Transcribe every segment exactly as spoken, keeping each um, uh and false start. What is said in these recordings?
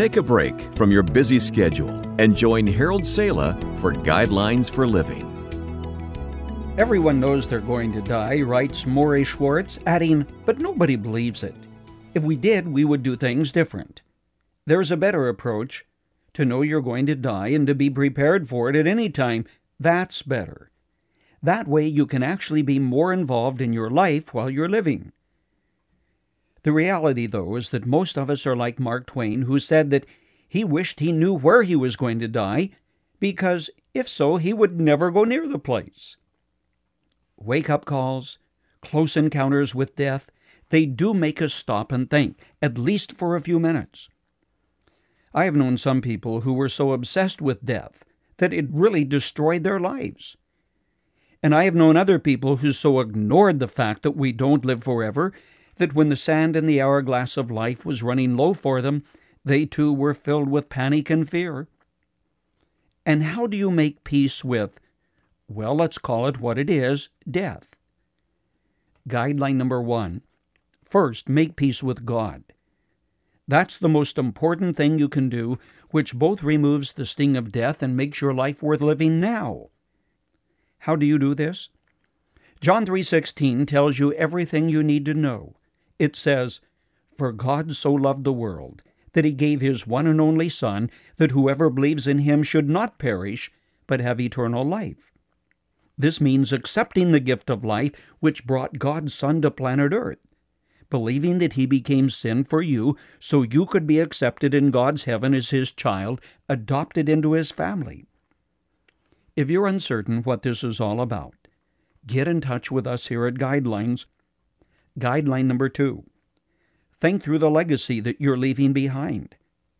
Take a break from your busy schedule and join Harold Sala for Guidelines for Living. Everyone knows they're going to die, writes Maury Schwartz, adding, but nobody believes it. If we did, we would do things different. There's a better approach. To know you're going to die and to be prepared for it at any time, that's better. That way you can actually be more involved in your life while you're living. The reality, though, is that most of us are like Mark Twain, who said that he wished he knew where he was going to die, because if so, he would never go near the place. Wake-up calls, close encounters with death, they do make us stop and think, at least for a few minutes. I have known some people who were so obsessed with death that it really destroyed their lives. And I have known other people who so ignored the fact that we don't live forever that when the sand in the hourglass of life was running low for them, they too were filled with panic and fear. And how do you make peace with, well, let's call it what it is, death? Guideline number one. First, make peace with God. That's the most important thing you can do, which both removes the sting of death and makes your life worth living now. How do you do this? John three sixteen tells you everything you need to know. It says, "For God so loved the world, that he gave his one and only Son, that whoever believes in him should not perish, but have eternal life." This means accepting the gift of life which brought God's Son to planet Earth, believing that he became sin for you so you could be accepted in God's heaven as his child, adopted into his family. If you're uncertain what this is all about, get in touch with us here at Guidelines. Guideline number two. Think through the legacy that you're leaving behind.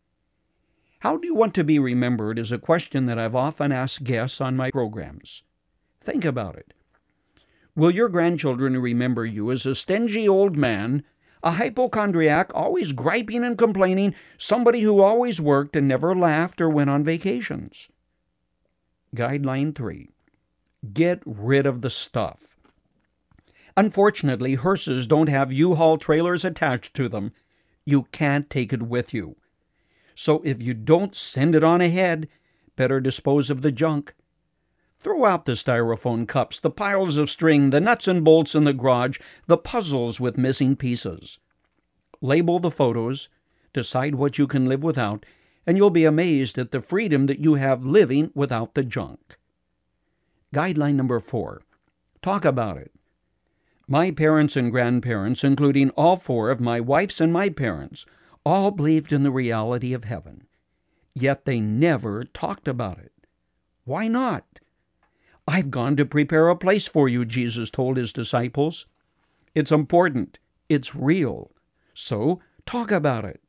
How do you want to be remembered is a question that I've often asked guests on my programs. Think about it. Will your grandchildren remember you as a stingy old man, a hypochondriac, always griping and complaining, somebody who always worked and never laughed or went on vacations? Guideline three. Get rid of the stuff. Unfortunately, hearses don't have U-Haul trailers attached to them. You can't take it with you. So if you don't send it on ahead, better dispose of the junk. Throw out the styrofoam cups, the piles of string, the nuts and bolts in the garage, the puzzles with missing pieces. Label the photos, decide what you can live without, and you'll be amazed at the freedom that you have living without the junk. Guideline number four. Talk about it. My parents and grandparents, including all four of my wife's and my parents, all believed in the reality of heaven. Yet they never talked about it. Why not? I've gone to prepare a place for you, Jesus told his disciples. It's important. It's real. So talk about it.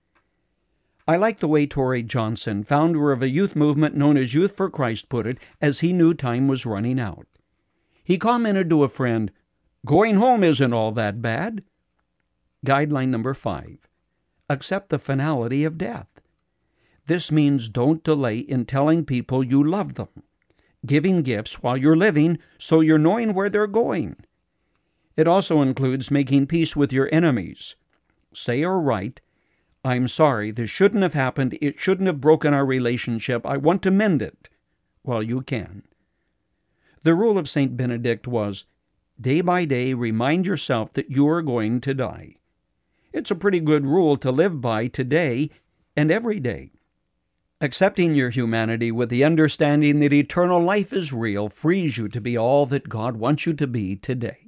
I like the way Torrey Johnson, founder of a youth movement known as Youth for Christ, put it, as he knew time was running out. He commented to a friend, "Going home isn't all that bad." Guideline number five. Accept the finality of death. This means don't delay in telling people you love them, giving gifts while you're living so you're knowing where they're going. It also includes making peace with your enemies. Say or write, "I'm sorry, this shouldn't have happened. It shouldn't have broken our relationship. I want to mend it." Well, you can. The rule of Saint Benedict was, day by day, remind yourself that you are going to die. It's a pretty good rule to live by today and every day. Accepting your humanity with the understanding that eternal life is real frees you to be all that God wants you to be today.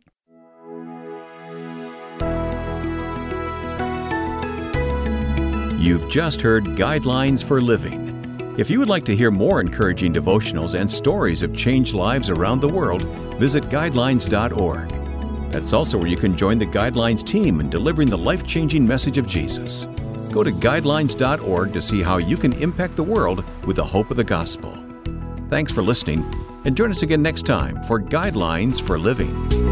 You've just heard Guidelines for Living. If you would like to hear more encouraging devotionals and stories of changed lives around the world, visit guidelines dot org. That's also where you can join the Guidelines team in delivering the life-changing message of Jesus. Go to guidelines dot org to see how you can impact the world with the hope of the gospel. Thanks for listening, and join us again next time for Guidelines for Living.